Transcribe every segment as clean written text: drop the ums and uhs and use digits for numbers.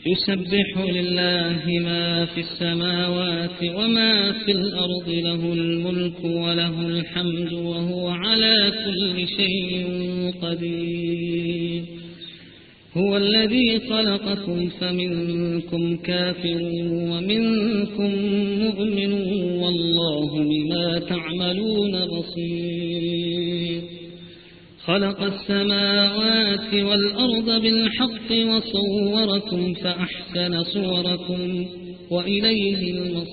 يسبح لله ما في السماوات وما في الأرض له الملك وله الحمد وهو على كل شيء قدير هو الذي خلقكم فمنكم كافر ومنكم مؤمن والله بما تعملون بصير خلق السماوات والأرض بالحق وصوركم فأحسن صوركم وإليه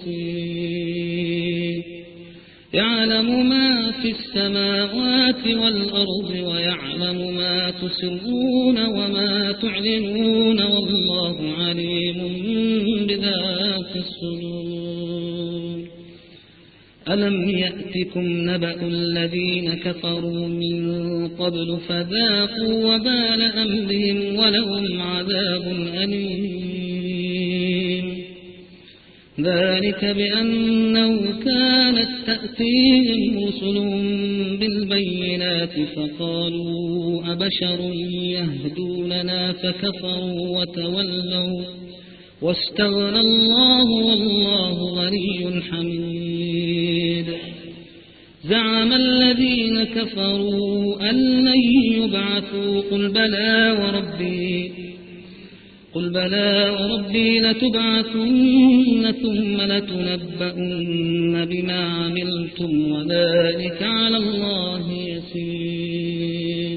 المصير يعلم ما في السماوات والأرض ويعلم ما تسرون وما تعلنون والله عليم بذات الصدور ألم يأتكم نبأ الذين كفروا من قبل فذاقوا وبال أمرهم ولهم عذاب أليم ذلك بأنه كانت تأتيهم رسلهم بالبينات فقالوا أبشر يهدوننا فكفروا وتولوا واستغنى الله والله غني حميد زعم الذين كفروا أن لن يبعثوا قل بلى وربي لتبعثن ثم لتنبؤن بما عملتم وذلك على الله يسير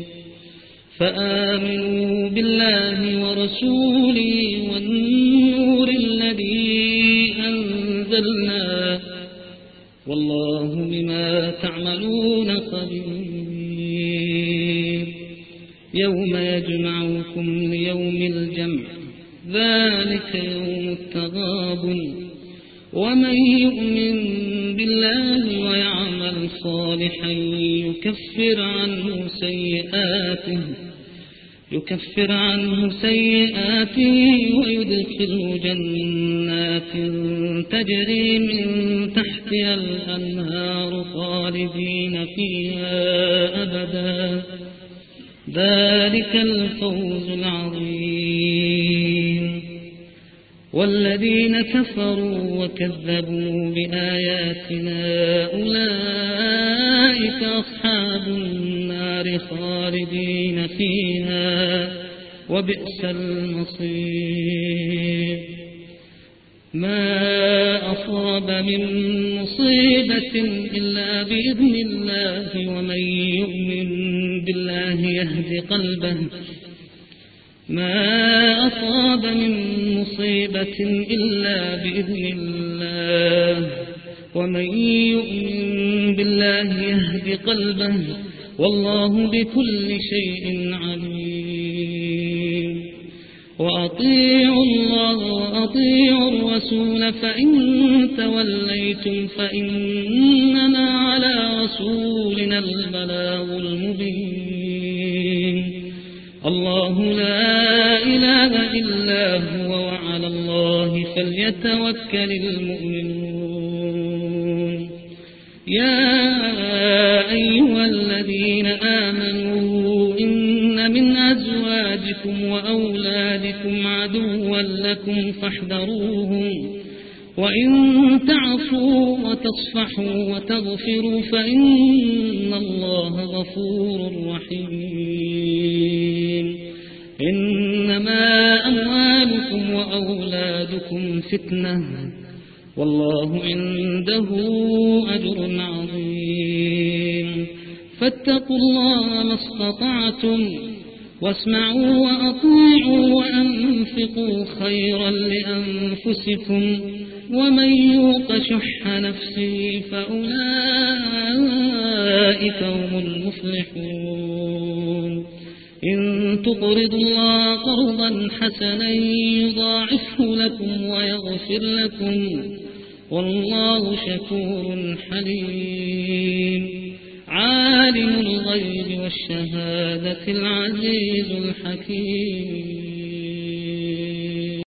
فآمنوا بالله ورسوله والنور الذي أنزلنا والله بما تعملون خبير يوم يجمعكم ليوم الجمع ذلك يوم التغابن ومن يؤمن بالله ويعمل صالحا يكفر عنه سيئاته ويدخله جنات تجري من تحتها الأنهار خالدين فيها أبدا ذلك الفوز العظيم والذين كفروا وكذبوا بآياتنا أولئك أصحاب النار خالدين فيها وبئس المصير ما أصاب من مصيبة إلا بإذن الله ومن يؤمن بالله يهد قلبه ما أصاب من مصيبة إلا بإذن الله ومن يؤمن بالله يهد قلبه والله بكل شيء عليم وأطيعوا الله وأطيعوا الرسول فإن توليتم فإنما على رسولنا البلاغ المبين الله لا إله إلا هو وعلى الله فليتوكل المؤمنون يا أيها الذين آمنوا إن من أزواجكم وأولادكم عدوا لكم فاحذروهم وإن تعفوا وتصفحوا وتغفروا فإن الله غفور رحيم إنما أموالكم وأولادكم فتنة والله عنده أجر عظيم فاتقوا الله ما استطعتم واسمعوا وأطيعوا وأنفقوا خيرا لأنفسكم ومن يوق شح نفسه فأولئك هم المفلحون إن تقرضوا الله قرضا حسنا يضاعفه لكم ويغفر لكم والله شكور حليم عالم الغيب والشهادة العزيز الحكيم